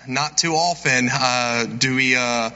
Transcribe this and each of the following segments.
not too often do we go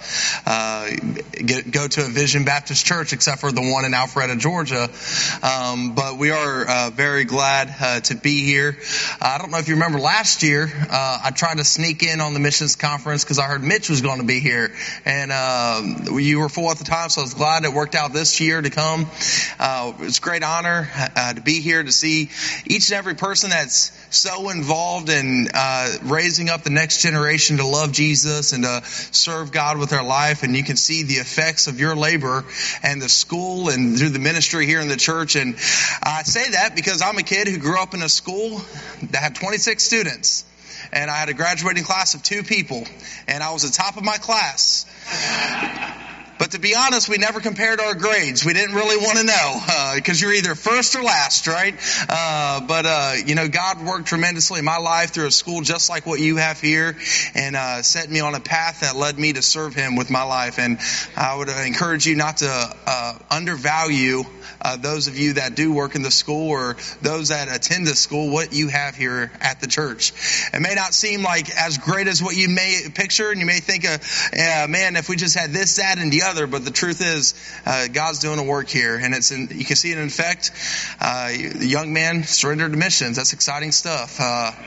to a Vision Baptist Church, except for the one in Alpharetta, Georgia. But we are very glad to be here. I don't know if you remember last year, I tried to sneak in on the missions conference because I heard Mitch was going to be here, and you were full at the time, so I was glad it worked out this year to come. It's a great honor to be here, to see each and every person that's so involved in raising up the next generation to love Jesus and to serve God with their life. And you can see the effects of your labor and the school and through the ministry here in the church. And I say that because I'm a kid who grew up in a school that had 26 students. And I had a graduating class of 2 people. And I was the top of my class. But to be honest, we never compared our grades. We didn't really want to know, because you're either first or last, right? But God worked tremendously in my life through a school just like what you have here, and set me on a path that led me to serve Him with my life. And I would encourage you not to undervalue those of you that do work in the school or those that attend the school, what you have here at the church. It may not seem like as great as what you may picture, and you may think, man, if we just had this, that, and the other. But the truth is, God's doing a work here, and you can see it in effect. The young man surrendered to missions. That's exciting stuff.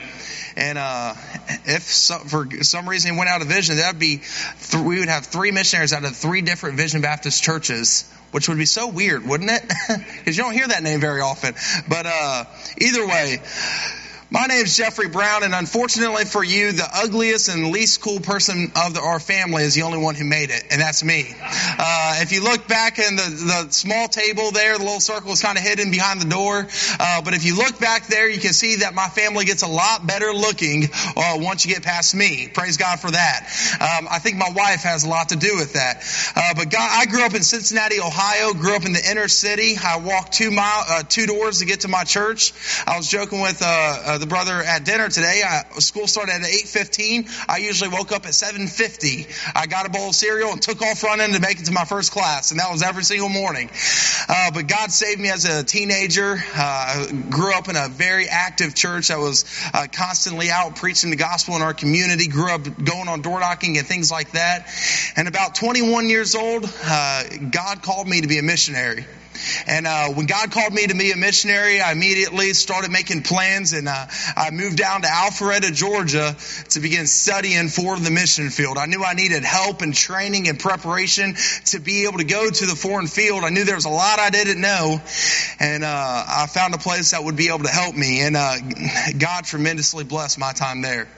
If for some reason he went out of Vision, we would have 3 missionaries out of 3 different Vision Baptist churches, which would be so weird, wouldn't it? Because you don't hear that name very often. But either way, my name's Jeffrey Brown, and unfortunately for you, the ugliest and least cool person of our family is the only one who made it, and that's me. If you look back in the small table there, the little circle is kind of hidden behind the door. But if you look back there, you can see that my family gets a lot better looking once you get past me. Praise God for that. I think my wife has a lot to do with that. But I grew up in Cincinnati, Ohio, grew up in the inner city. I walked 2 doors to get to my church. I was joking with the brother at dinner today. School started at 8:15. I usually woke up at 7:50. I got a bowl of cereal and took off running to make it to my first class, and that was every single morning. But God saved me as a teenager. Grew up in a very active church that was constantly out preaching the gospel in our community. Grew up going on door knocking and things like that. And about 21 years old, God called me to be a missionary. And when God called me to be a missionary, I immediately started making plans, and I moved down to Alpharetta, Georgia to begin studying for the mission field. I knew I needed help and training and preparation to be able to go to the foreign field. I knew there was a lot I didn't know, and I found a place that would be able to help me, and God tremendously blessed my time there.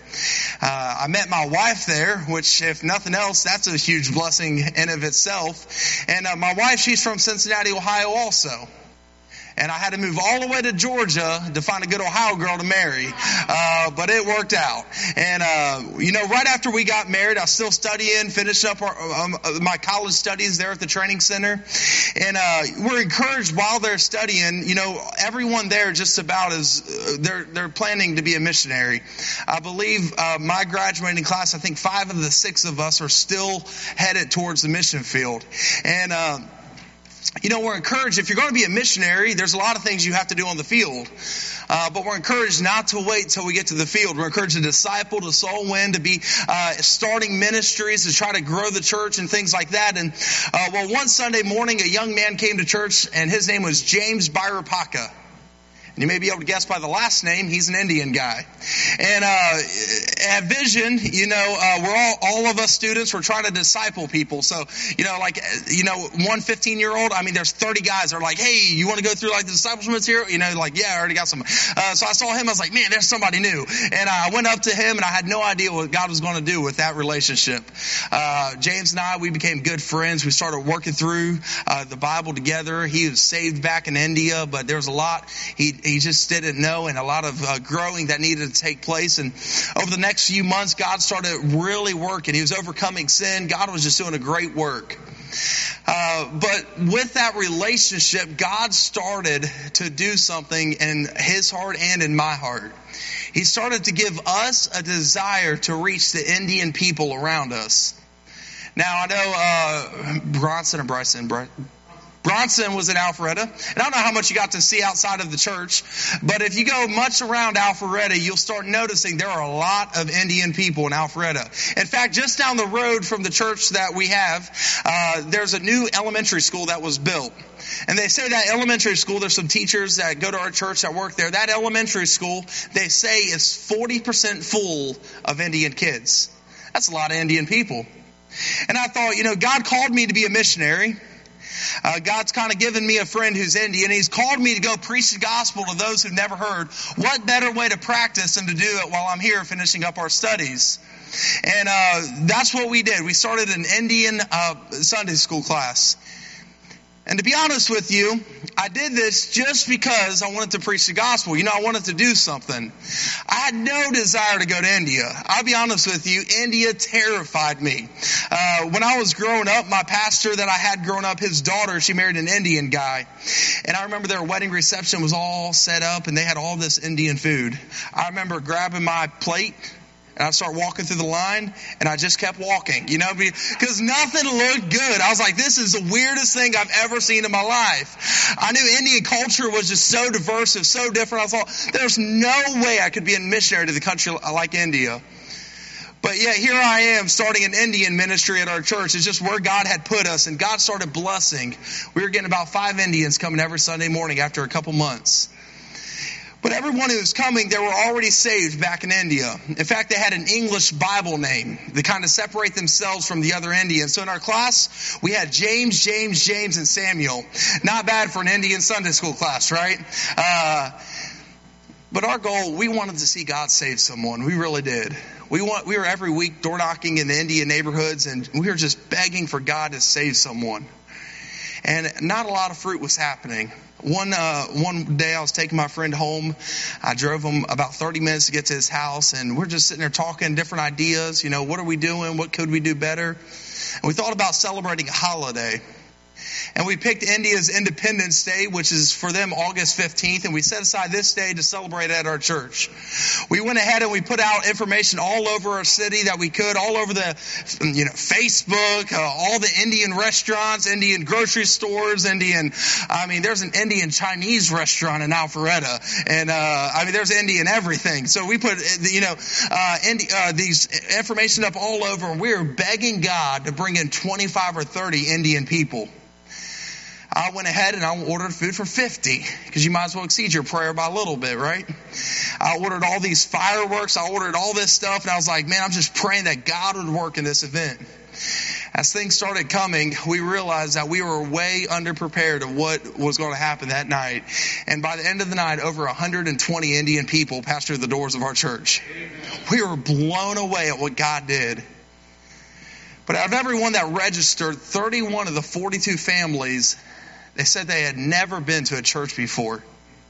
I met my wife there, which, if nothing else, that's a huge blessing in of itself. And my wife, she's from Cincinnati, Ohio also. And I had to move all the way to Georgia to find a good Ohio girl to marry. But it worked out. And, right after we got married, I was still studying, finished up my college studies there at the training center. And we're encouraged while they're studying, everyone there just about they're planning to be a missionary. I believe my graduating class, I think 5 of the 6 of us are still headed towards the mission field. And we're encouraged, if you're going to be a missionary, there's a lot of things you have to do on the field. But we're encouraged not to wait until we get to the field. We're encouraged to disciple, to soul win, to be starting ministries, to try to grow the church and things like that. And one Sunday morning, a young man came to church, and his name was James Bhairapaka. You may be able to guess by the last name, he's an Indian guy. And at Vision, we're all of us students, we're trying to disciple people. So, one 15-year-old, there's 30 guys that are like, hey, you want to go through the discipleship material? Yeah, I already got some. So I saw him, I was like, man, there's somebody new. And I went up to him, and I had no idea what God was going to do with that relationship. James and I, we became good friends. We started working through the Bible together. He was saved back in India, but there was a lot he just didn't know, and a lot of growing that needed to take place. And over the next few months, God started really working. He was overcoming sin. God was just doing a great work. But with that relationship, God started to do something in his heart and in my heart. He started to give us a desire to reach the Indian people around us. Now, I know Bronson. Bronson was in Alpharetta. And I don't know how much you got to see outside of the church, but if you go much around Alpharetta, you'll start noticing there are a lot of Indian people in Alpharetta. In fact, just down the road from the church that we have, there's a new elementary school that was built. And they say that elementary school, there's some teachers that go to our church that work there. That elementary school, they say, is 40% full of Indian kids. That's a lot of Indian people. And I thought, God called me to be a missionary. God's kind of given me a friend who's Indian. He's called me to go preach the gospel to those who've never heard. What better way to practice than to do it while I'm here finishing up our studies? And that's what we did. We started an Indian Sunday school class. And to be honest with you, I did this just because I wanted to preach the gospel. I wanted to do something. I had no desire to go to India. I'll be honest with you, India terrified me. When I was growing up, my pastor that I had growing up, his daughter, she married an Indian guy. And I remember their wedding reception was all set up and they had all this Indian food. I remember grabbing my plate and I started walking through the line, and I just kept walking, because nothing looked good. I was like, this is the weirdest thing I've ever seen in my life. I knew Indian culture was just so diverse and so different. I thought, there's no way I could be a missionary to the country like India. But yet here I am starting an Indian ministry at our church. It's just where God had put us, and God started blessing. We were getting about 5 Indians coming every Sunday morning after a couple months. But everyone who was coming, they were already saved back in India. In fact, they had an English Bible name. They kind of separate themselves from the other Indians. So in our class, we had James, and Samuel. Not bad for an Indian Sunday school class, right? But our goal, we wanted to see God save someone. We really did. We were every week door knocking in the Indian neighborhoods, and we were just begging for God to save someone. And not a lot of fruit was happening. One day I was taking my friend home. I drove him about 30 minutes to get to his house, and we're just sitting there talking different ideas. What are we doing? What could we do better? And we thought about celebrating a holiday. And we picked India's Independence Day, which is for them August 15th, and we set aside this day to celebrate at our church. We went ahead and we put out information all over our city that we could, all over the, Facebook, all the Indian restaurants, Indian grocery stores, there's an Indian Chinese restaurant in Alpharetta, and there's Indian everything. So we put, these information up all over, and we were begging God to bring in 25 or 30 Indian people. I went ahead and I ordered food for 50, because you might as well exceed your prayer by a little bit, right? I ordered all these fireworks. I ordered all this stuff, and I was like, man, I'm just praying that God would work in this event. As things started coming, we realized that we were way underprepared of what was going to happen that night. And by the end of the night, over 120 Indian people passed through the doors of our church. We were blown away at what God did. But out of everyone that registered, 31 of the 42 families, they said they had never been to a church before.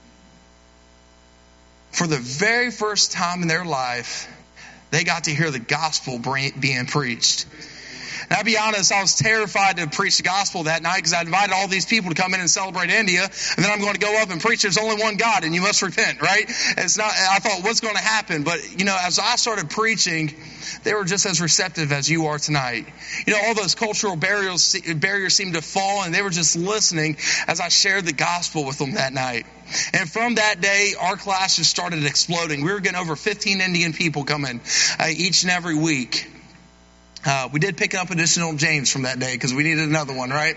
For the very first time in their life, they got to hear the gospel being preached. And I'll be honest, I was terrified to preach the gospel that night, because I invited all these people to come in and celebrate India, and then I'm going to go up and preach there's only one God and you must repent, right? I thought, what's going to happen? But, as I started preaching, they were just as receptive as you are tonight. All those cultural barriers seemed to fall, and they were just listening as I shared the gospel with them that night. And from that day, our class just started exploding. We were getting over 15 Indian people coming each and every week. We did pick up additional James from that day because we needed another one, right?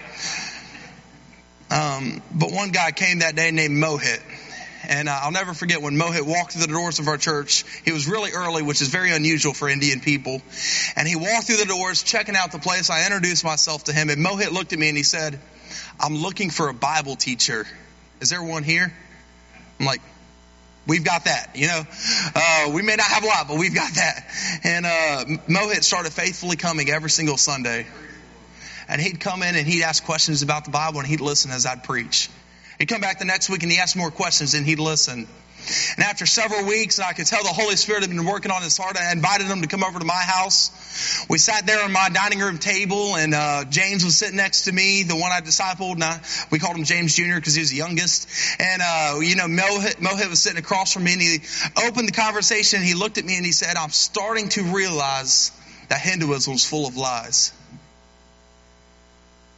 But one guy came that day named Mohit. And I'll never forget when Mohit walked through the doors of our church. He was really early, which is very unusual for Indian people. And he walked through the doors, checking out the place. I introduced myself to him, and Mohit looked at me and he said, I'm looking for a Bible teacher. Is there one here? I'm like, we've got that, we may not have a lot, but we've got that. And Mohit started faithfully coming every single Sunday. And he'd come in and he'd ask questions about the Bible, and he'd listen as I'd preach. He'd come back the next week and he asked more questions, and he'd listen. And after several weeks, I could tell the Holy Spirit had been working on his heart. I invited him to come over to my house. We sat there on my dining room table, and James was sitting next to me, the one I discipled. And we called him James Jr. because he was the youngest. And, Mohit was sitting across from me, and he opened the conversation, and he looked at me and he said, I'm starting to realize that Hinduism is full of lies.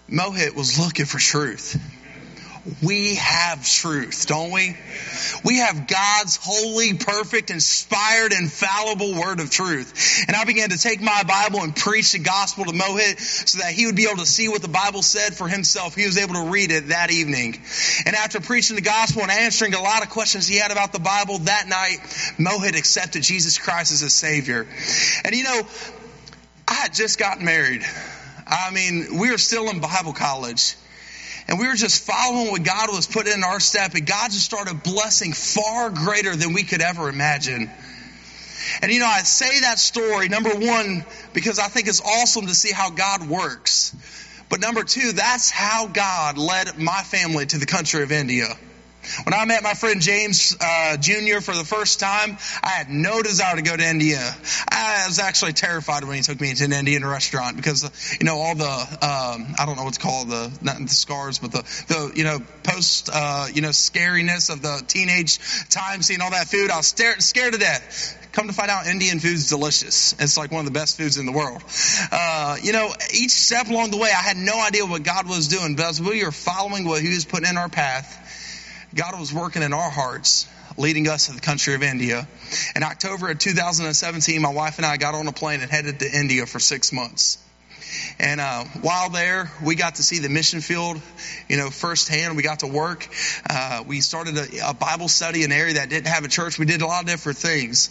Mohit was looking for truth. We have truth, don't we? We have God's holy, perfect, inspired, infallible word of truth. And I began to take my Bible and preach the gospel to Mohit so that he would be able to see what the Bible said for himself. He was able to read it that evening. And after preaching the gospel and answering a lot of questions he had about the Bible that night, Mohit accepted Jesus Christ as his Savior. And I had just gotten married. We were still in Bible college. And we were just following what God was putting in our step. And God just started blessing far greater than we could ever imagine. And I say that story, number one, because I think it's awesome to see how God works. But number two, that's how God led my family to the country of India. When I met my friend James Jr. for the first time, I had no desire to go to India. I was actually terrified when he took me to an Indian restaurant because, all the, I don't know what's called, not the scars, but the post, scariness of the teenage time, seeing all that food. I was scared to death. Come to find out, Indian food's delicious. It's like one of the best foods in the world. Each step along the way, I had no idea what God was doing, but as we were following what He was putting in our path, God was working in our hearts, leading us to the country of India. In October of 2017, my wife and I got on a plane and headed to India for 6 months. And while there, we got to see the mission field, firsthand. We got to work. We started a Bible study in an area that didn't have a church. We did a lot of different things.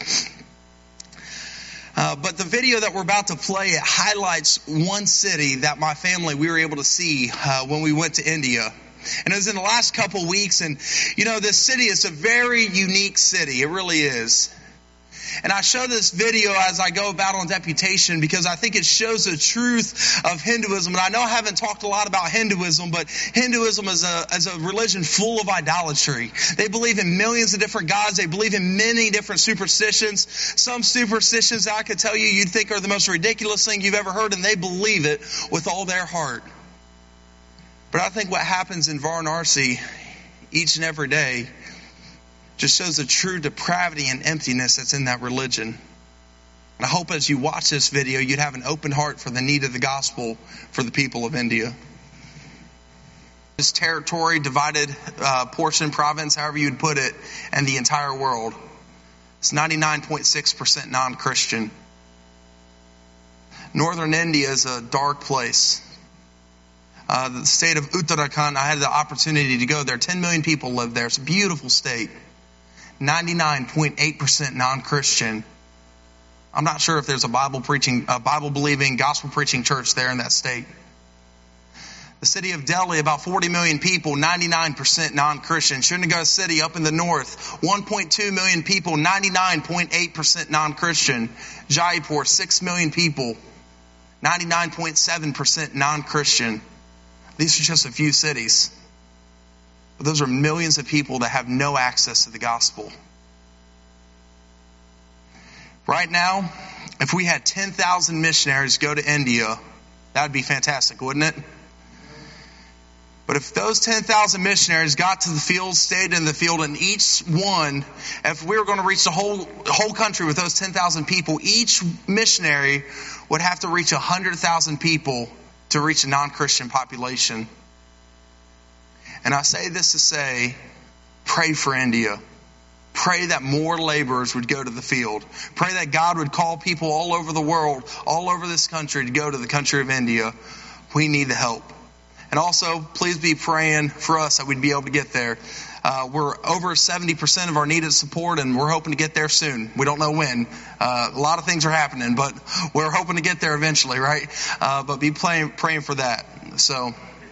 But the video that we're about to play, it highlights one city that my family, we were able to see when we went to India. And it was in the last couple weeks. And, this city is a very unique city. It really is. And I show this video as I go about on deputation because I think it shows the truth of Hinduism. And I know I haven't talked a lot about Hinduism, but Hinduism is a religion full of idolatry. They believe in millions of different gods. They believe in many different superstitions. Some superstitions that I could tell you'd think are the most ridiculous thing you've ever heard, and they believe it with all their heart. But I think what happens in Varanasi each and every day just shows the true depravity and emptiness that's in that religion. And I hope as you watch this video, you'd have an open heart for the need of the gospel for the people of India. This territory, divided portion, province, however you'd put it, and the entire world. It's 99.6% non-Christian. Northern India is a dark place. The state of Uttarakhand, I had the opportunity to go there. 10 million people live there. It's a beautiful state. 99.8% non-Christian. I'm not sure if there's a Bible-believing, gospel-preaching church there in that state. The city of Delhi, about 40 million people, 99% non-Christian. Srinagar city up in the north, 1.2 million people, 99.8% non-Christian. Jaipur, 6 million people, 99.7% non-Christian. These are just a few cities. But those are millions of people that have no access to the gospel. Right now, if we had 10,000 missionaries go to India, that would be fantastic, wouldn't it? But if those 10,000 missionaries got to the field, stayed in the field, and each one, if we were going to reach the whole country with those 10,000 people, each missionary would have to reach 100,000 people to reach a non-Christian population. And I say this to say, pray for India. Pray that more laborers would go to the field. Pray that God would call people all over the world, all over this country, to go to the country of India. We need the help. And also, please be praying for us that we'd be able to get there. We're over 70% of our needed support, and we're hoping to get there soon. We don't know when. A lot of things are happening, but we're hoping to get there eventually, right? But be praying for that. So,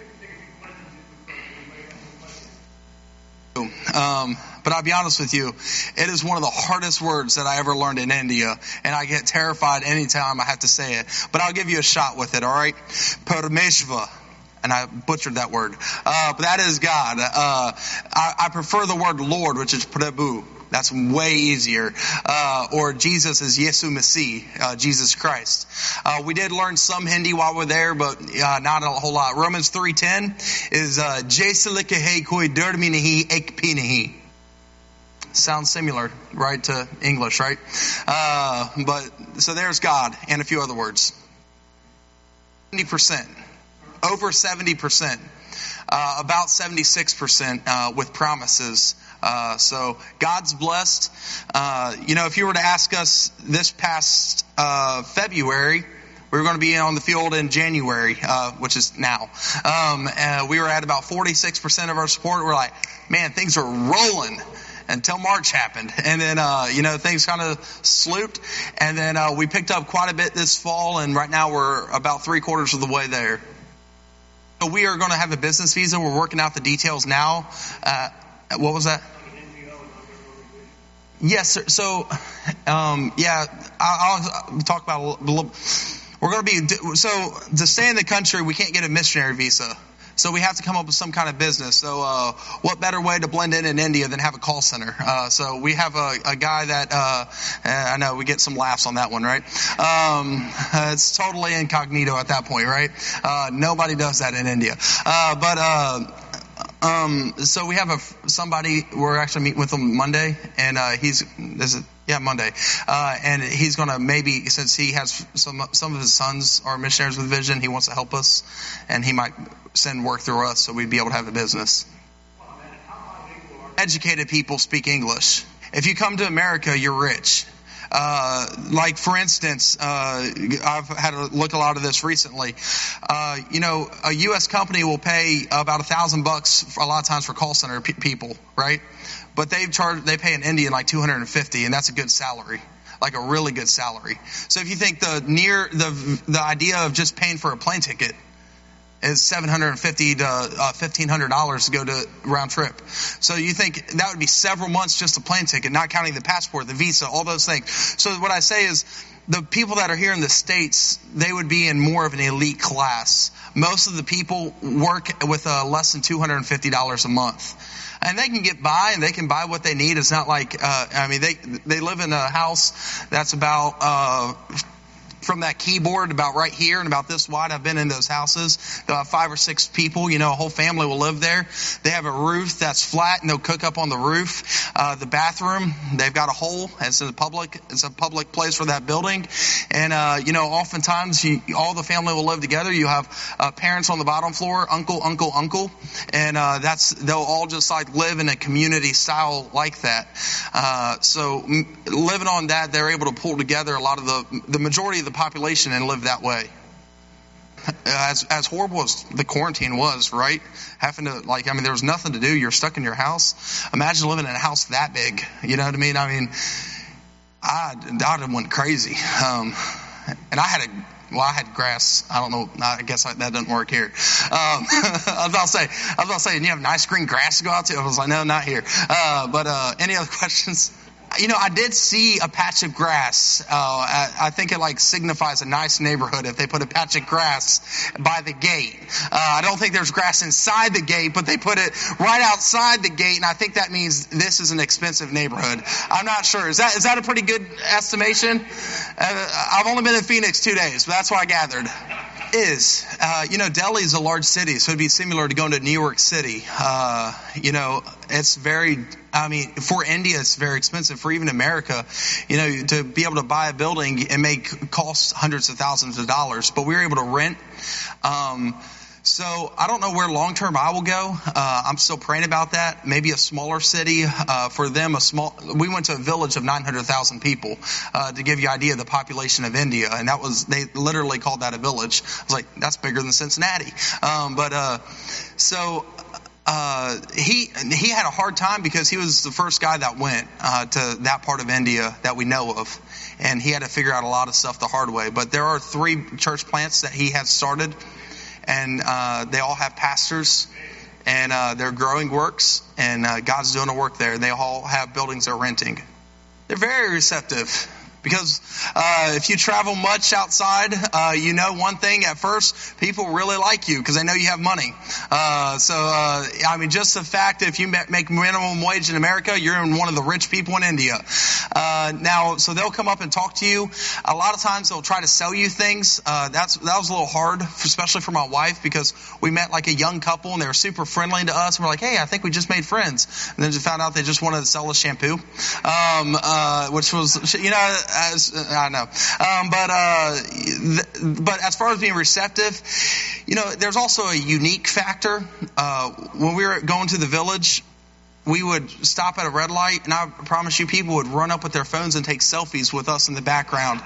but I'll be honest with you, it is one of the hardest words that I ever learned in India, and I get terrified anytime I have to say it. But I'll give you a shot with it, all right? Parameshva. And I butchered that word. But that is God. I prefer the word Lord, which is Prabhu. That's way easier. Or Jesus is Yesu Masih, Jesus Christ. We did learn some Hindi while we're there, but not a whole lot. Romans 3:10 is Jaise likhe hai koi dar mein nahi ek bhi nahi. Sounds similar, right, to English, right? But so there's God and a few other words. 70%. over 70%, about 76% with promises. So God's blessed. If you were to ask us this past February, we were going to be on the field in January, which is now. We were at about 46% of our support. We're like, man, things are rolling until March happened. And then, things kind of slooped. And then we picked up quite a bit this fall. And right now we're about 3/4 of the way there. So we are going to have a business visa. We're working out the details now. What was that? Yes, sir. So, I'll talk about a little. We're going to be, so to stay in the country, we can't get a missionary visa. So we have to come up with some kind of business. So what better way to blend in India than have a call center? So we have a guy that, I know we get some laughs on that one, right? It's totally incognito at that point, right? Nobody does that in India. So we have somebody, we're actually meeting with him Monday, and Monday. And he's going to maybe, since he has some of his sons are missionaries with Vision, he wants to help us, and he might send work through us so we'd be able to have a business. Educated people speak English. If you come to America, you're rich. Like for instance, I've had to look a lot of this recently. A U.S. company will pay about $1,000 a lot of times for call center people, right? But they pay an Indian like $250, and that's a good salary, like a really good salary. So if you think the idea of just paying for a plane ticket is $750 to $1,500 to go to round trip. So you think that would be several months just a plane ticket, not counting the passport, the visa, all those things. So what I say is the people that are here in the States, they would be in more of an elite class. Most of the people work with less than $250 a month. And they can get by and they can buy what they need. It's not like, they live in a house that's about, from that keyboard about right here and about this wide. I've been in those houses. They'll have 5 or 6 people. A whole family will live there. They have a roof that's flat and they'll cook up on the roof. The bathroom, they've got a hole. It's a public place for that building. And, oftentimes all the family will live together. You have parents on the bottom floor, uncle. And they'll all just like live in a community style like that. So living on that, they're able to pull together a lot of the majority of the population and live that way. As horrible as the quarantine was, right? Having to there was nothing to do. You're stuck in your house. Imagine living in a house that big. You know what I mean? I went crazy. And I had grass. I don't know. I guess that doesn't work here. I was about to say, and you have nice green grass to go out to? I was like, no, not here. Any other questions? I did see a patch of grass. I think it signifies a nice neighborhood if they put a patch of grass by the gate. I don't think there's grass inside the gate, but they put it right outside the gate, and I think that means this is an expensive neighborhood. I'm not sure. Is that a pretty good estimation? I've only been in Phoenix 2 days, but that's what I gathered. Delhi is a large city, so it'd be similar to going to New York City. It's very, for India, it's very expensive. For even America, to be able to buy a building, it may cost hundreds of thousands of dollars, but we were able to rent. So I don't know where long-term I will go. I'm still praying about that. Maybe a smaller city, for them, we went to a village of 900,000 people, to give you an idea of the population of India. And they literally called that a village. I was like, that's bigger than Cincinnati. He had a hard time because he was the first guy that went, to that part of India that we know of. And he had to figure out a lot of stuff the hard way. But there are 3 church plants that he has started. And they all have pastors, and they're growing works, and God's doing a work there. They all have buildings they're renting. They're very receptive. Because if you travel much outside, one thing at first, people really like you because they know you have money. Just the fact that if you make minimum wage in America, you're one of the rich people in India. So they'll come up and talk to you. A lot of times they'll try to sell you things. That was a little hard, especially for my wife, because we met like a young couple and they were super friendly to us. And we're like, hey, I think we just made friends. And then just found out they just wanted to sell us shampoo, which was, I know. But as far as being receptive, there's also a unique factor. When we were going to the village, we would stop at a red light, and I promise you people would run up with their phones and take selfies with us in the background.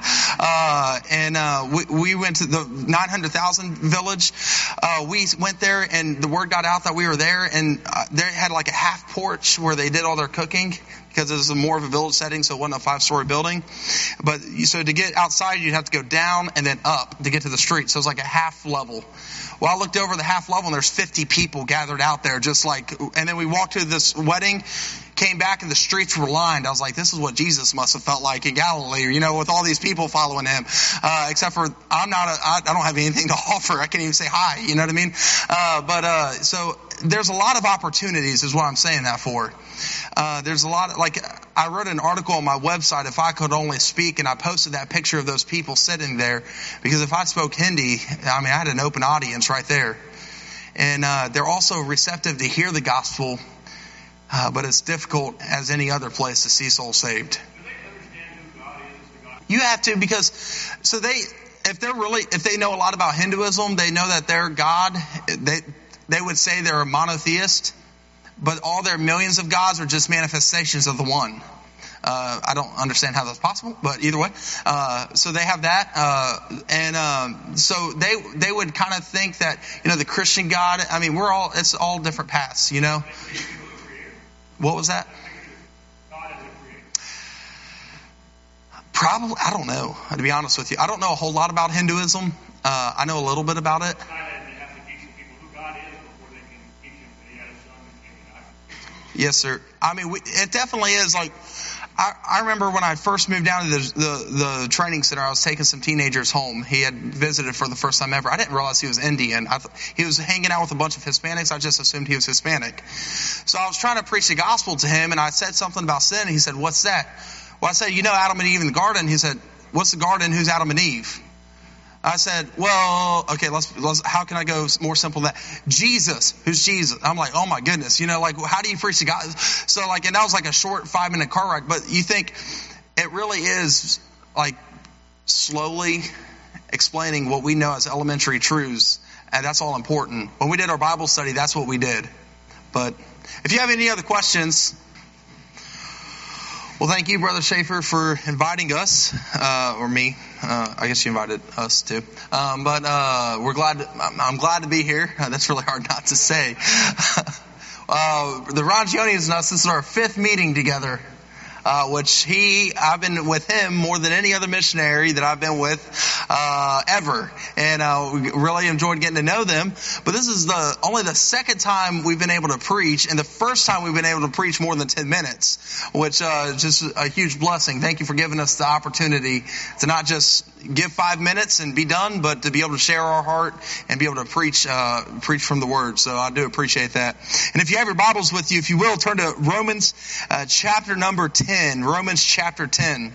We went to the 900,000 village. We went there, and the word got out that we were there, and they had like a half porch where they did all their cooking, because it was more of a village setting, so it wasn't a 5-story building. But so to get outside, you'd have to go down and then up to get to the street. So it was like a half level. Well, I looked over the half level, and there's 50 people gathered out there, and then we walked to this wedding, came back, and the streets were lined. I was like, this is what Jesus must have felt like in Galilee, with all these people following him. Except for I don't have anything to offer. I can't even say hi. You know what I mean? So there's a lot of opportunities, is what I'm saying that for. There's a lot of, I wrote an article on my website, If I Could Only Speak, and I posted that picture of those people sitting there, because if I spoke Hindi, I had an open audience right there. And they're also receptive to hear the gospel, but it's difficult as any other place to see souls saved. Do they understand who God is? You have to, because if they know a lot about Hinduism, they know that their God, they would say they're a monotheist, but all their millions of gods are just manifestations of the one. I don't understand how that's possible, but either way. So they have that. So they would kind of think that, the Christian God, it's all different paths, What was that? God is a creator. Probably, I don't know, to be honest with you. I don't know a whole lot about Hinduism. I know a little bit about it. They have to teach the people who God is before they can teach him that he had a son and came to die. Yes, sir. It definitely is like, I remember when I first moved down to the training center, I was taking some teenagers home. He had visited for the first time ever. I didn't realize he was Indian. He was hanging out with a bunch of Hispanics. I just assumed he was Hispanic. So I was trying to preach the gospel to him, and I said something about sin, and he said, "What's that?" Well, I said, Adam and Eve in the garden. He said, "What's the garden? Who's Adam and Eve?" I said, well, okay, let's how can I go more simple than that? Jesus. Who's Jesus? I'm like, oh my goodness. How do you preach the gospel? So and that was like a short 5-minute car ride. But you think it really is like slowly explaining what we know as elementary truths. And that's all important. When we did our Bible study, that's what we did. But if you have any other questions, well, thank you, Brother Schaefer, for inviting us, or me. I guess you invited us too. But I'm glad to be here. That's really hard not to say. The Rangionians and us, this is our 5th meeting together, I've been with him more than any other missionary that I've been with ever. And we really enjoyed getting to know them. But this is only the second time we've been able to preach, and the first time we've been able to preach more than 10 minutes, which is just a huge blessing. Thank you for giving us the opportunity to not just give 5 minutes and be done, but to be able to share our heart and be able to preach from the Word. So I do appreciate that. And if you have your Bibles with you, if you will, turn to Romans chapter number 10. Romans chapter 10.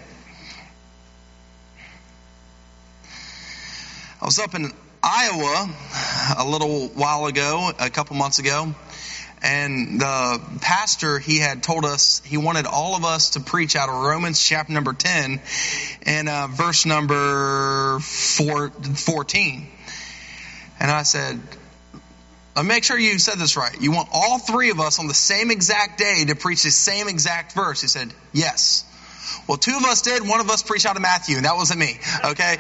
I was up in Iowa a little while ago, a couple months ago, and the pastor, he had told us he wanted all of us to preach out of Romans chapter number 10 and verse number 14. And I said, make sure you said this right. You want all 3 of us on the same exact day to preach the same exact verse? He said, yes. Well, 2 of us did. 1 of us preached out of Matthew, and that wasn't me. Okay.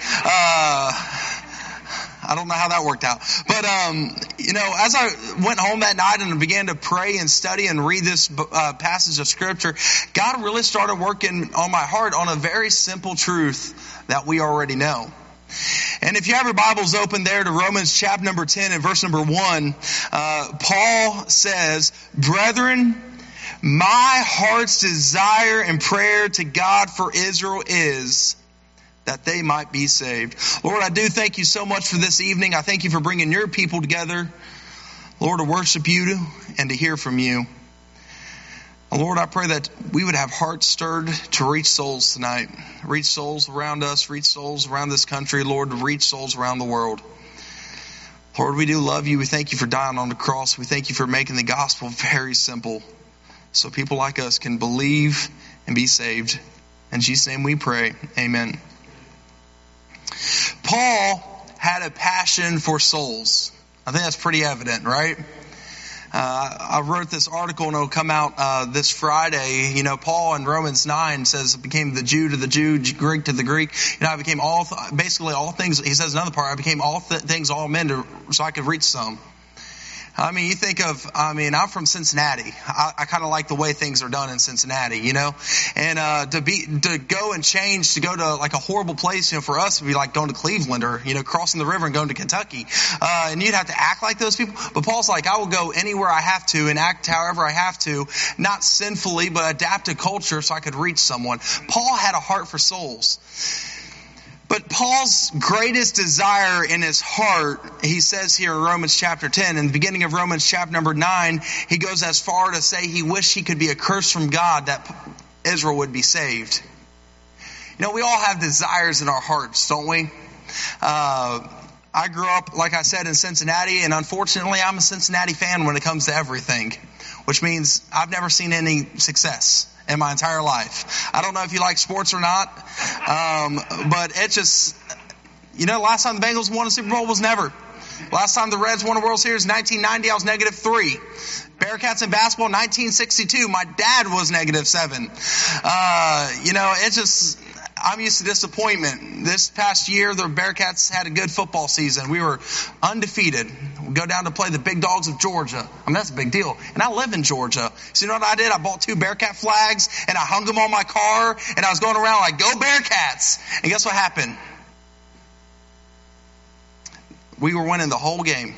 I don't know how that worked out. But, as I went home that night and began to pray and study and read this passage of Scripture, God really started working on my heart on a very simple truth that we already know. And if you have your Bibles open there to Romans chapter number 10 and verse number 1, Paul says, "Brethren, my heart's desire and prayer to God for Israel is that they might be saved." Lord, I do thank you so much for this evening. I thank you for bringing your people together, Lord, to worship you and to hear from you. Lord, I pray that we would have hearts stirred to reach souls tonight. Reach souls around us, reach souls around this country, Lord, to reach souls around the world. Lord, we do love you. We thank you for dying on the cross. We thank you for making the gospel very simple so people like us can believe and be saved. In Jesus' name we pray. Amen. Paul had a passion for souls. I think that's pretty evident, right? I wrote this article and it'll come out this Friday. You know, Paul in Romans 9 says, became the Jew to the Jew, Greek to the Greek. You know, I became basically all things. He says another part, I became all things, all men, so I could reach some. I mean, you think of, I'm from Cincinnati. I kind of like the way things are done in Cincinnati, you know, and to go and change, to go to like a horrible place, you know, for us would be like going to Cleveland or, you know, crossing the river and going to Kentucky. And you'd have to act like those people. But Paul's like, I will go anywhere I have to and act however I have to, not sinfully, but adapt to culture so I could reach someone. Paul had a heart for souls. But Paul's greatest desire in his heart, he says here in Romans chapter 10, in the beginning of Romans chapter number 9, he goes as far to say he wished he could be accursed from God that Israel would be saved. You know, we all have desires in our hearts, don't we? I grew up, like I said, in Cincinnati, and unfortunately I'm a Cincinnati fan when it comes to everything, which means I've never seen any success in my entire life. I don't know if you like sports or not, but it just, you know, last time the Bengals won a Super Bowl was never. Last time the Reds won a World Series, 1990, I was -3. Bearcats in basketball, 1962, my dad was -7. You know, it just, I'm used to disappointment. This past year, the Bearcats had a good football season. We were undefeated. We go down to play the big dogs of Georgia. I mean, that's a big deal. And I live in Georgia. So you know what I did? I bought 2 Bearcat flags and I hung them on my car and I was going around like, go Bearcats! And guess what happened? We were winning the whole game.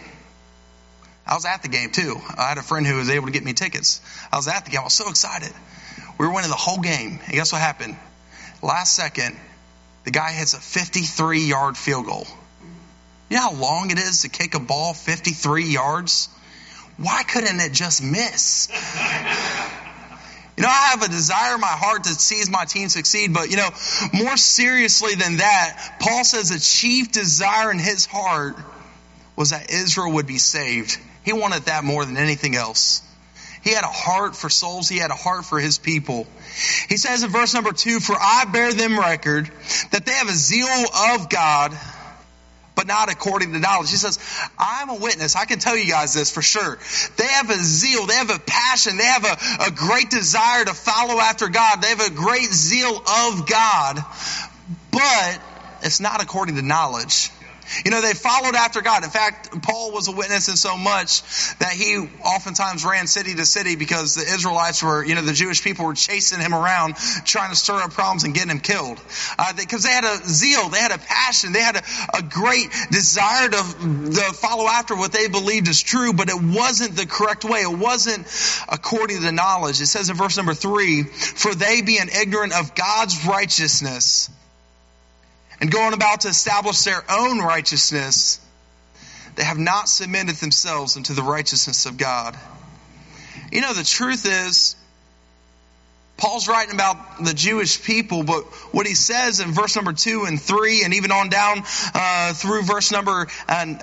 I was at the game too. I had a friend who was able to get me tickets. I was at the game. I was so excited. We were winning the whole game. And guess what happened? Last second, the guy hits a 53-yard field goal. You know how long it is to kick a ball 53 yards? Why couldn't it just miss? You know, I have a desire in my heart to see my team succeed, but, you know, more seriously than that, Paul says the chief desire in his heart was that Israel would be saved. He wanted that more than anything else. He had a heart for souls. He had a heart for his people. He says in verse number 2, for I bear them record that they have a zeal of God, but not according to knowledge. He says, I'm a witness. I can tell you guys this for sure. They have a zeal. They have a passion. They have a great desire to follow after God. They have a great zeal of God, but it's not according to knowledge. You know, they followed after God. In fact, Paul was a witness in so much that he oftentimes ran city to city because the Israelites were, you know, the Jewish people were chasing him around, trying to stir up problems and getting him killed. Because they had a zeal, they had a passion, they had a great desire to follow after what they believed is true, but it wasn't the correct way. It wasn't according to the knowledge. It says in verse number 3, for they being ignorant of God's righteousness, and going about to establish their own righteousness, they have not submitted themselves unto the righteousness of God. You know, the truth is, Paul's writing about the Jewish people, but what he says in verse number 2 and 3, and even on down through verse number 8,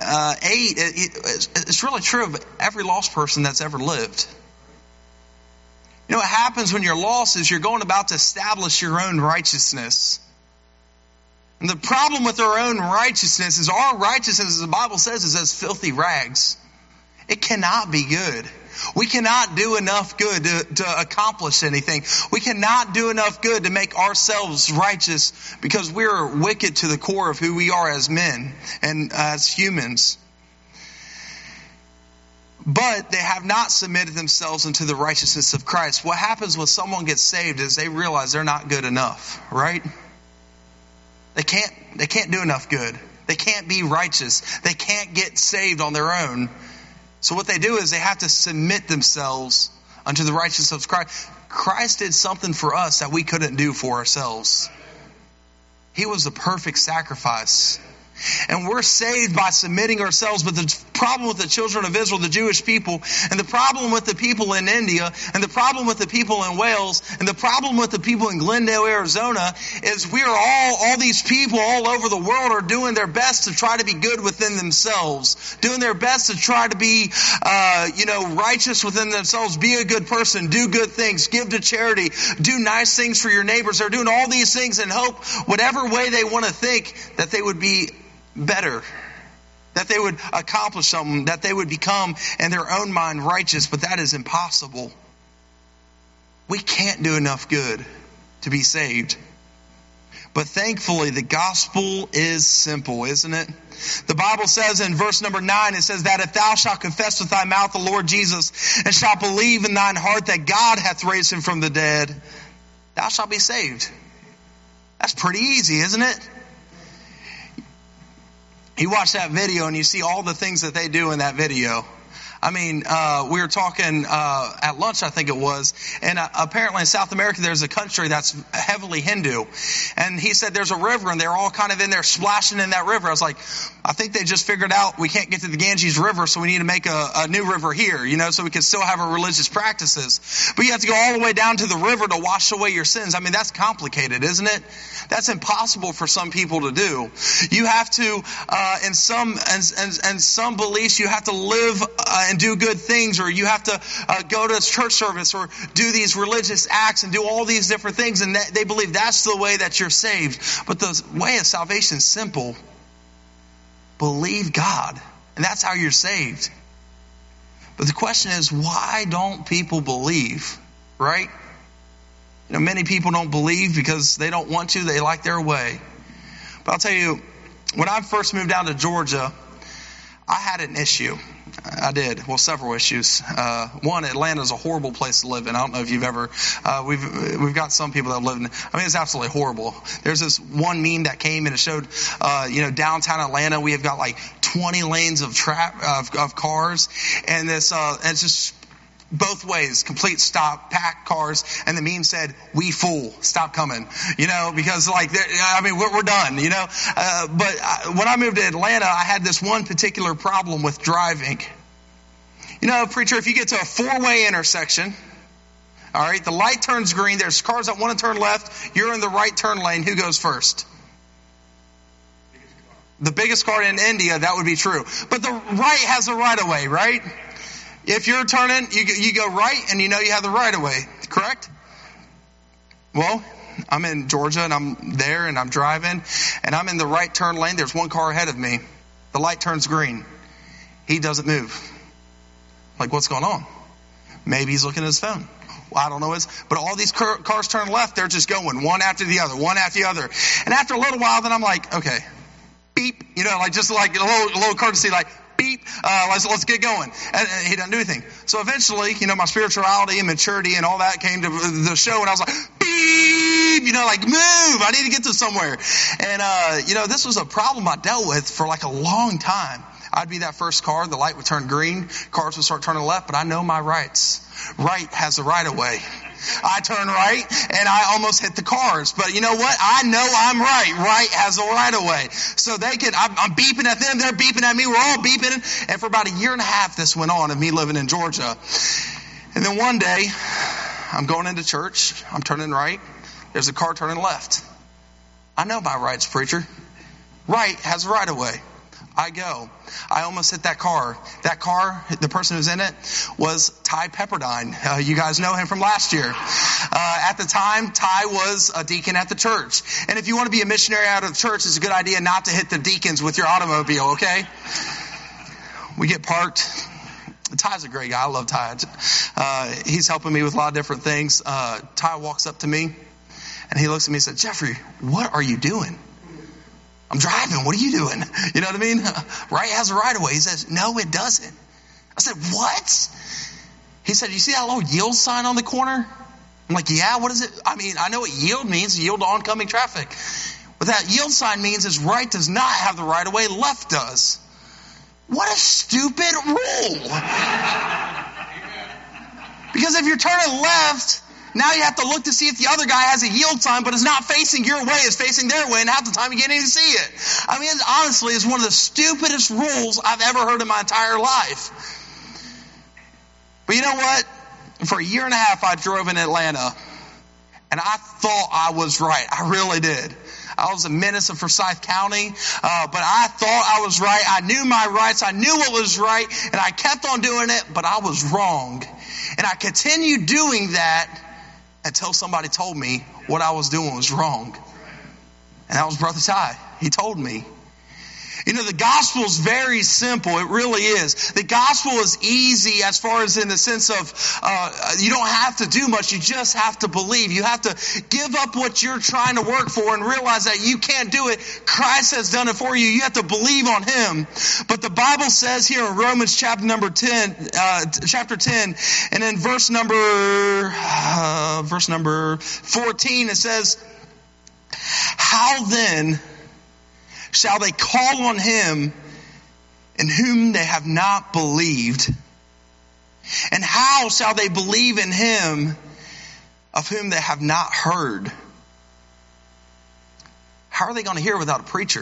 it's really true of every lost person that's ever lived. You know, what happens when you're lost is you're going about to establish your own righteousness. And the problem with our own righteousness is our righteousness, as the Bible says, is as filthy rags. It cannot be good. We cannot do enough good to accomplish anything. We cannot do enough good to make ourselves righteous because we're wicked to the core of who we are as men and as humans. But they have not submitted themselves unto the righteousness of Christ. What happens when someone gets saved is they realize they're not good enough, right? They can't do enough good. They can't be righteous. They can't get saved on their own. So what they do is they have to submit themselves unto the righteousness of Christ. Christ did something for us that we couldn't do for ourselves. He was the perfect sacrifice. And we're saved by submitting ourselves. But the problem with the children of Israel, the Jewish people, and the problem with the people in India, and the problem with the people in Wales, and the problem with the people in Glendale, Arizona, is we are all these people all over the world are doing their best to try to be good within themselves, doing their best to try to be, righteous within themselves, be a good person, do good things, give to charity, do nice things for your neighbors. They're doing all these things in hope, whatever way they want to think, that they would be better, that they would accomplish something, that they would become in their own mind righteous, but that is impossible. We can't do enough good to be saved. But thankfully, the gospel is simple, isn't it? The Bible says in verse number 9, it says that if thou shalt confess with thy mouth the Lord Jesus, and shalt believe in thine heart that God hath raised him from the dead, thou shalt be saved. That's pretty easy, isn't it? You watch that video and you see all the things that they do in that video. I mean, we were talking at lunch, I think it was, and apparently in South America there's a country that's heavily Hindu. And he said there's a river and they're all kind of in there splashing in that river. I was like, I think they just figured out we can't get to the Ganges River, so we need to make a new river here, so we can still have our religious practices. But you have to go all the way down to the river to wash away your sins. I mean, that's complicated, isn't it? That's impossible for some people to do. You have to, in some beliefs, you have to live and do good things, or you have to go to church service or do these religious acts and do all these different things, and they believe that's the way that you're saved. But the way of salvation is simple. Believe God, and that's how you're saved. But the question is, why don't people believe, right? Many people don't believe because they don't want to. They like their way. But I'll tell you, when I first moved down to Georgia, I had an issue. I did. Well, several issues. One, Atlanta's a horrible place to live in. I don't know if you've ever, we've got some people that have lived in, it's absolutely horrible. There's this one meme that came and it showed, downtown Atlanta, we have got like 20 lanes of cars, and this, and it's just both ways, complete stop, packed cars, and the meme said, "We fool, stop coming," because we're done, But when I moved to Atlanta, I had this one particular problem with driving. Preacher, if you get to a 4-way intersection, all right, the light turns green, there's cars that want to turn left, you're in the right turn lane, who goes first? The biggest car in India, that would be true. But the right has the right of way, right? If you're turning, you go right and you have the right of way, correct? Well, I'm in Georgia and I'm there and I'm driving and I'm in the right turn lane. There's one car ahead of me. The light turns green. He doesn't move. Like, what's going on? Maybe he's looking at his phone. Well, I don't know. But all these cars turn left. They're just going one after the other, one after the other. And after a little while, then I'm like, okay, beep, just like a little courtesy, like, beep, let's get going. And he doesn't do anything. So eventually, my spirituality and maturity and all that came to the show, and I was like, beep, move, I need to get to somewhere. And, this was a problem I dealt with for like a long time. I'd be that first car, the light would turn green, cars would start turning left, but I know my rights. Right has the right of way. I turn right and I almost hit the cars. But you know what? I know I'm right. Right has the right of way. So I'm beeping at them. They're beeping at me. We're all beeping. And for about a year and a half, this went on of me living in Georgia. And then one day, I'm going into church. I'm turning right. There's a car turning left. I know my rights, preacher. Right has the right of way. I go. I almost hit that car. That car, the person who's in it, was Ty Pepperdine. You guys know him from last year. At the time, Ty was a deacon at the church. And if you want to be a missionary out of the church, it's a good idea not to hit the deacons with your automobile, okay? We get parked. Ty's a great guy. I love Ty. He's helping me with a lot of different things. Ty walks up to me, and he looks at me and said, "Jeffrey, what are you doing?" "I'm driving. What are you doing?" You know what I mean? Right has a right of way. He says, "No, it doesn't." I said, "What?" He said, "You see that little yield sign on the corner?" I'm like, "Yeah, what is it?" I know what yield means, yield to oncoming traffic. What that yield sign means is right does not have the right of way, left does. What a stupid rule. Because if you're turning left, Now you have to look to see if the other guy has a yield sign, but it's not facing your way, it's facing their way, and half the time you can't even see it. I mean, honestly, it's one of the stupidest rules I've ever heard in my entire life. But you know what? For a year and a half, I drove in Atlanta, and I thought I was right. I really did. I was a menace of Forsyth County, but I thought I was right. I knew my rights. I knew what was right, and I kept on doing it, but I was wrong. And I continued doing that until somebody told me what I was doing was wrong. And that was Brother Ty. He told me. You know, the gospel is very simple. It really is. The gospel is easy as far as in the sense of you don't have to do much. You just have to believe. You have to give up what you're trying to work for and realize that you can't do it. Christ has done it for you. You have to believe on Him. But the Bible says here in Romans chapter 10, and in verse number 14, it says, "How then shall they call on Him in whom they have not believed? And how shall they believe in Him of whom they have not heard?" How are they going to hear without a preacher?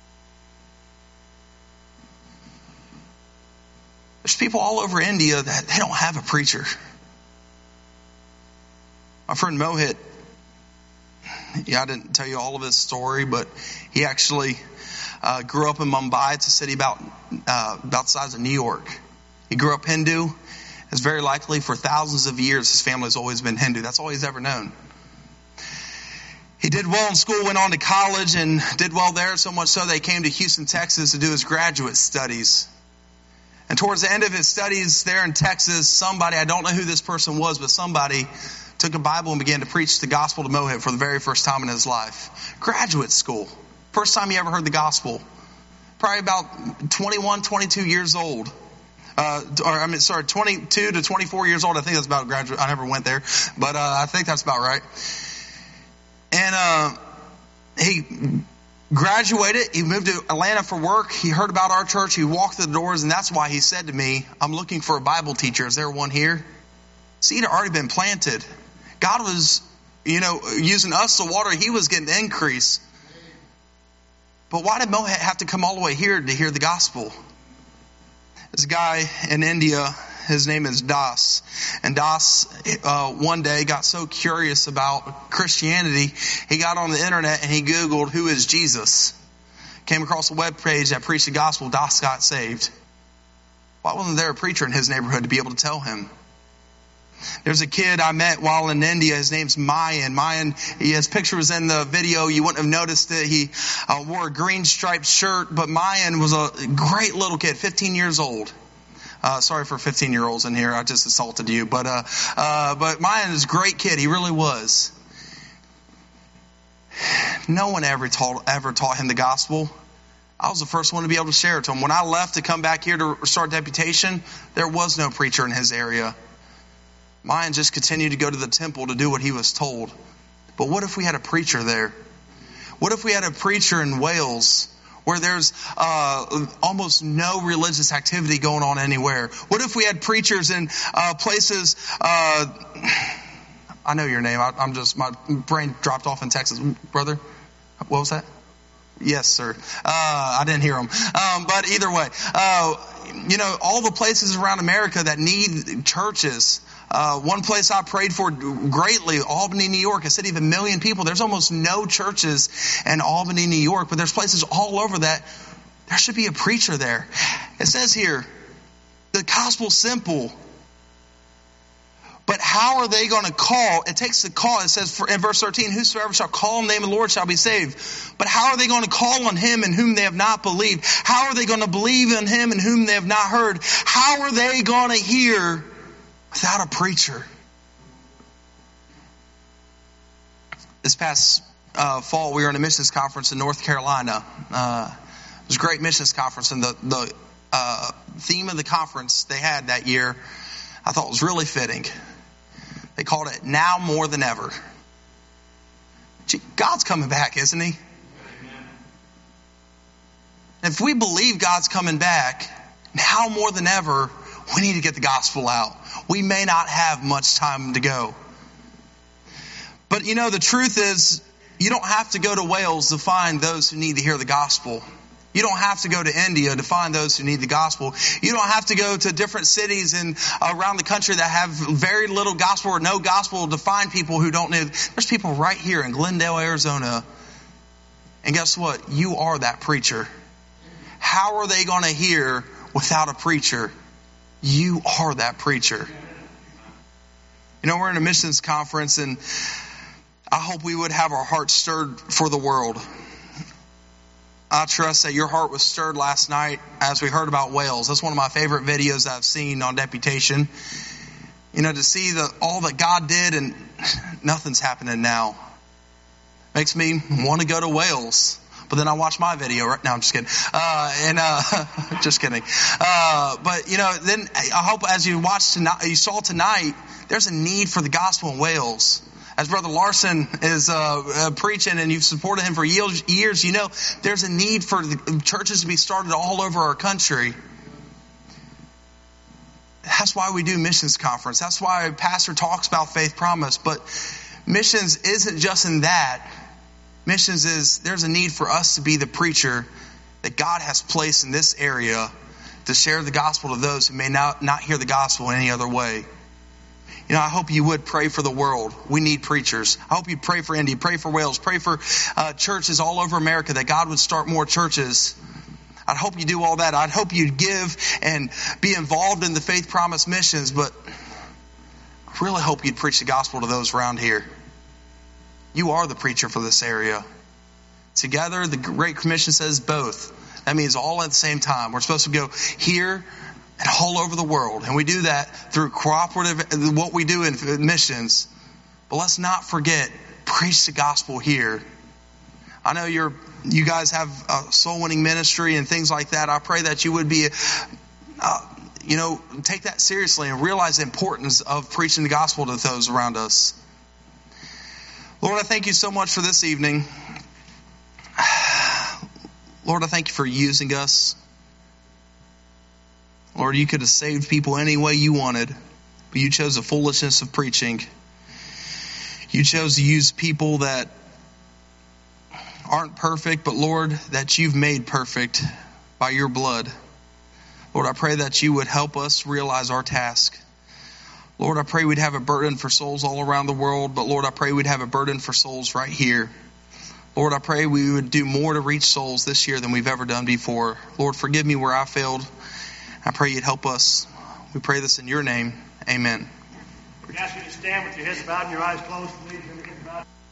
There's people all over India that they don't have a preacher. My friend Mohit, I didn't tell you all of his story, but he actually grew up in Mumbai. It's a city about the size of New York. He grew up Hindu. It's very likely for thousands of years his family has always been Hindu. That's all he's ever known. He did well in school, went on to college, and did well there, so much so that he came to Houston, Texas to do his graduate studies. And towards the end of his studies there in Texas, somebody, I don't know who this person was, but somebody took a Bible and began to preach the gospel to Mohit for the very first time in his life. Graduate school. First time he ever heard the gospel. Probably about 21, 22 years old. 22 to 24 years old. I think that's about graduate. I never went there, but I think that's about right. And he graduated. He moved to Atlanta for work. He heard about our church. He walked through the doors, and that's why he said to me, "I'm looking for a Bible teacher. Is there one here?" Seed had already been planted. God was, using us to water. He was getting the increase. But why did Mohit have to come all the way here to hear the gospel? This guy in India, his name is Das. And Das, one day, got so curious about Christianity, he got on the internet and he Googled, "Who is Jesus?" Came across a web page that preached the gospel. Das got saved. Why wasn't there a preacher in his neighborhood to be able to tell him? There's a kid I met while in India. His name's Mayan. His picture was in the video. You wouldn't have noticed it. He wore a green striped shirt, but Mayan was a great little kid, 15 years old. Sorry for 15-year-olds in here. I just assaulted you. But Mayan is a great kid. He really was. No one ever taught him the gospel. I was the first one to be able to share it to him. When I left to come back here to start deputation, there was no preacher in his area. Mayan just continued to go to the temple to do what he was told. But what if we had a preacher there? What if we had a preacher in Wales where there's almost no religious activity going on anywhere? What if we had preachers in places... I know your name. My brain dropped off in Texas. Brother, what was that? Yes, sir. I didn't hear him. But either way, all the places around America that need churches... one place I prayed for greatly, Albany, New York, a city of 1 million people. There's almost no churches in Albany, New York, but there's places all over that there should be a preacher there. It says here, the gospel's simple. But how are they going to call? It takes the call. It says in verse 13, "Whosoever shall call on the name of the Lord shall be saved." But how are they going to call on Him in whom they have not believed? How are they going to believe in Him in whom they have not heard? How are they going to hear without a preacher? This past fall, we were in a missions conference in North Carolina. It was a great missions conference, and the theme of the conference they had that year, I thought was really fitting. They called it "Now More Than Ever." God's coming back, isn't He? Amen. If we believe God's coming back, now more than ever, we need to get the gospel out. We may not have much time to go. But the truth is, you don't have to go to Wales to find those who need to hear the gospel. You don't have to go to India to find those who need the gospel. You don't have to go to different cities and around the country that have very little gospel or no gospel to find people who don't know. There's people right here in Glendale, Arizona. And guess what? You are that preacher. How are they going to hear without a preacher? You are that preacher. We're in a missions conference, and I hope we would have our hearts stirred for the world. I trust that your heart was stirred last night as we heard about Wales. That's one of my favorite videos I've seen on Deputation. To see all that God did, and nothing's happening now. Makes me want to go to Wales. But then I watch my video. Right now, I'm just kidding. Just kidding. But then I hope as you watched tonight, you saw tonight, there's a need for the gospel in Wales. As Brother Larson is preaching, and you've supported him for years, there's a need for the churches to be started all over our country. That's why we do missions conference. That's why a pastor talks about faith promise. But missions isn't just in that. Missions is there's a need for us to be the preacher that God has placed in this area to share the gospel to those who may not hear the gospel in any other way. I hope you would pray for the world. We need preachers. I hope you pray for India, pray for Wales, pray for churches all over America, that God would start more churches. I'd hope you do all that. I'd hope you'd give and be involved in the Faith Promise missions, but I really hope you'd preach the gospel to those around here. You are the preacher for this area. Together, the Great Commission says both. That means all at the same time. We're supposed to go here and all over the world. And we do that through cooperative, what we do in missions. But let's not forget, preach the gospel here. I know you guys have a soul winning ministry and things like that. I pray that you would be, take that seriously and realize the importance of preaching the gospel to those around us. Lord, I thank you so much for this evening. Lord, I thank you for using us. Lord, you could have saved people any way you wanted, but you chose the foolishness of preaching. You chose to use people that aren't perfect, but Lord, that you've made perfect by your blood. Lord, I pray that you would help us realize our task. Lord, I pray we'd have a burden for souls all around the world, but Lord, I pray we'd have a burden for souls right here. Lord, I pray we would do more to reach souls this year than we've ever done before. Lord, forgive me where I failed. I pray you'd help us. We pray this in your name. Amen. We ask you to stand with your heads bowed and your eyes closed, please.